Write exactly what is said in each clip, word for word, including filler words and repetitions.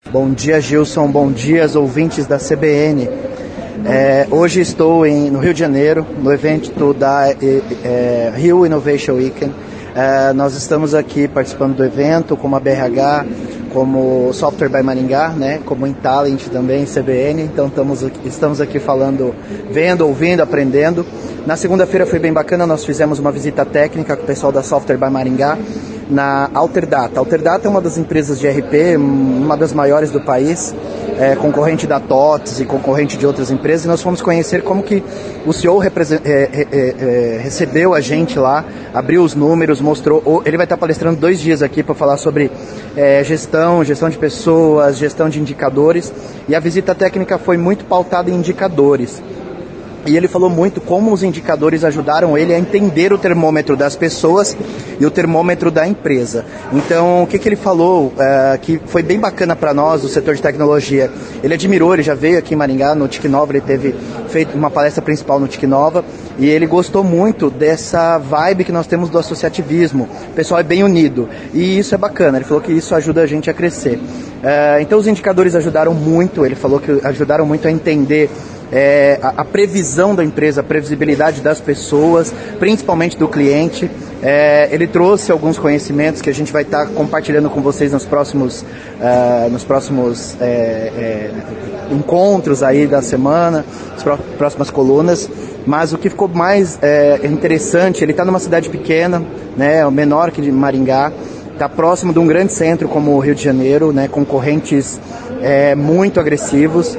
Bom dia, Gilson. Bom dia, ouvintes da C B N. É, hoje estou em, no Rio de Janeiro, no evento da é, Rio Innovation Weekend. É, nós estamos aqui participando do evento como a B R H, como Software by Maringá, né, como em Talent também, C B N. Então estamos aqui, estamos aqui falando, vendo, ouvindo, aprendendo. Na segunda-feira foi bem bacana, nós fizemos uma visita técnica com o pessoal da Software by Maringá na Alterdata. A Alterdata é uma das empresas de E R P, uma das maiores do país, é, concorrente da T O T S e concorrente de outras empresas, e nós fomos conhecer como que o C E O represent, é, é, é, recebeu a gente lá, abriu os números, mostrou. Ele vai estar palestrando dois dias aqui para falar sobre é, gestão, gestão de pessoas, gestão de indicadores, e a visita técnica foi muito pautada em indicadores. E ele falou muito como os indicadores ajudaram ele a entender o termômetro das pessoas e o termômetro da empresa. Então, o que, que ele falou, uh, que foi bem bacana para nós, do setor de tecnologia. Ele admirou, ele já veio aqui em Maringá, no Tecnova, ele teve feito uma palestra principal no Tecnova, e ele gostou muito dessa vibe que nós temos do associativismo. O pessoal é bem unido, e isso é bacana. Ele falou que isso ajuda a gente a crescer. Uh, então, os indicadores ajudaram muito, ele falou que ajudaram muito a entender É, a, a previsão da empresa, a previsibilidade das pessoas, principalmente do cliente. É, ele trouxe alguns conhecimentos que a gente vai estar tá compartilhando com vocês nos próximos, uh, nos próximos é, é, encontros aí da semana, nas pró- próximas colunas. Mas o que ficou mais é, interessante, ele está numa cidade pequena, né, menor que de Maringá, está próximo de um grande centro como o Rio de Janeiro, né, concorrentes é, muito agressivos.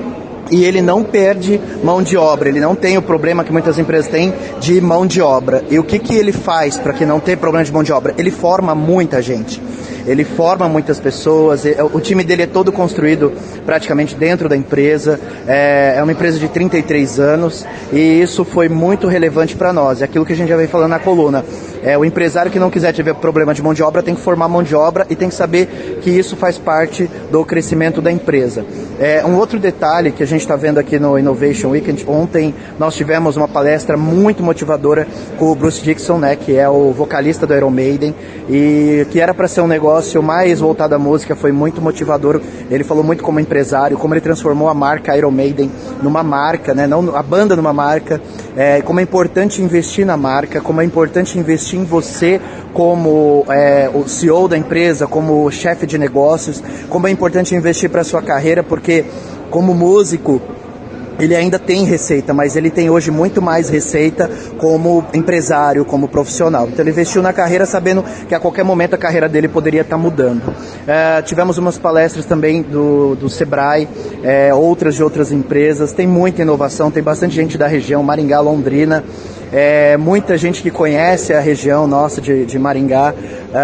E ele não perde mão de obra, ele não tem o problema que muitas empresas têm de mão de obra. E o que, que ele faz para que não tenha problema de mão de obra? Ele forma muita gente, ele forma muitas pessoas, o time dele é todo construído praticamente dentro da empresa, é uma empresa de trinta e três anos, e isso foi muito relevante para nós, é aquilo que a gente já vem falando na coluna. É, o empresário que não quiser ter problema de mão de obra tem que formar mão de obra e tem que saber que isso faz parte do crescimento da empresa. É, um outro detalhe que a gente está vendo aqui no Innovation Weekend, ontem nós tivemos uma palestra muito motivadora com o Bruce Dickinson, né, que é o vocalista do Iron Maiden, e que era para ser um negócio mais voltado à música, foi muito motivador. Ele falou muito como empresário, como ele transformou a marca Iron Maiden numa marca, né, não a banda numa marca, é, como é importante investir na marca, como é importante investir em você como é, o C E O da empresa, como chefe de negócios, como é importante investir para a sua carreira, porque como músico ele ainda tem receita, mas ele tem hoje muito mais receita como empresário, como profissional. Então ele investiu na carreira sabendo que a qualquer momento a carreira dele poderia estar mudando. É, tivemos umas palestras também do, do Sebrae, é, outras de outras empresas, tem muita inovação, tem bastante gente da região, Maringá, Londrina, é, muita gente que conhece a região nossa de, de Maringá,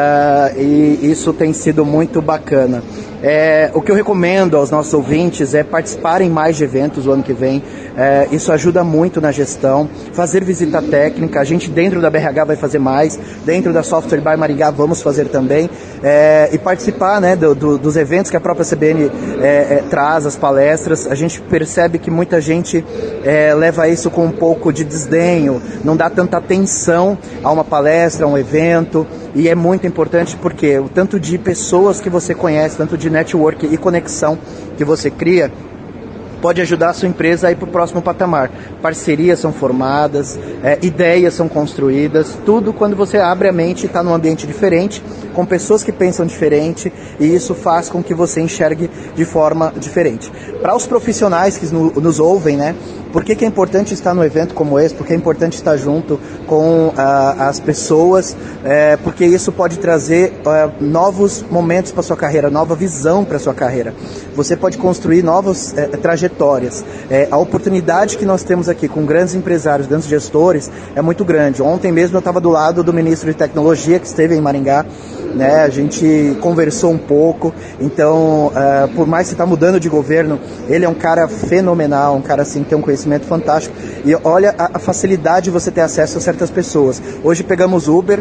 uh, e isso tem sido muito bacana. É, o que eu recomendo aos nossos ouvintes é participarem mais de eventos o ano que vem. É, isso ajuda muito na gestão, fazer visita técnica. A gente dentro da B R H vai fazer mais, dentro da Software by Maringá vamos fazer também, é, e participar, né, do, do, dos eventos que a própria C B N é, é, traz, as palestras. A gente percebe que muita gente é, leva isso com um pouco de desdenho, não dá tanta atenção a uma palestra, a um evento, e é muito importante porque o tanto de pessoas que você conhece, tanto de network e conexão que você cria, pode ajudar a sua empresa a ir para o próximo patamar. Parcerias são formadas, é, ideias são construídas, tudo quando você abre a mente e está num ambiente diferente, com pessoas que pensam diferente, e isso faz com que você enxergue de forma diferente. Para os profissionais que no, nos ouvem, né, por que, que é importante estar num evento como esse? Porque é importante estar junto com ah, as pessoas, é, porque isso pode trazer ah, novos momentos para sua carreira, nova visão para sua carreira. Você pode construir novas eh, trajetórias. É, a oportunidade que nós temos aqui com grandes empresários, grandes gestores, é muito grande. Ontem mesmo eu estava do lado do ministro de Tecnologia, que esteve em Maringá, né? A gente conversou um pouco. Então, uh, por mais que está mudando de governo, ele é um cara fenomenal, um cara assim que tem um conhecimento fantástico. E olha a, a facilidade de você ter acesso a certas pessoas. Hoje pegamos Uber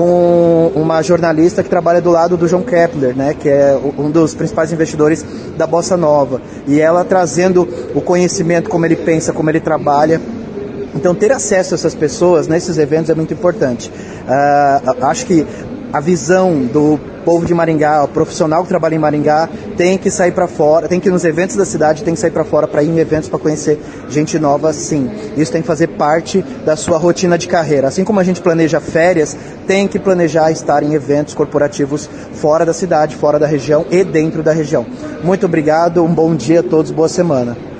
com uma jornalista que trabalha do lado do João Kepler, né? Que é um dos principais investidores da Bossa Nova. E ela trazendo o conhecimento, como ele pensa, como ele trabalha. Então, ter acesso a essas pessoas nesses eventos é muito importante. Uh, acho que a visão do povo de Maringá, o profissional que trabalha em Maringá, tem que sair para fora, tem que ir nos eventos da cidade, tem que sair para fora para ir em eventos para conhecer gente nova, sim. Isso tem que fazer parte da sua rotina de carreira. Assim como a gente planeja férias, tem que planejar estar em eventos corporativos fora da cidade, fora da região e dentro da região. Muito obrigado, um bom dia a todos, boa semana.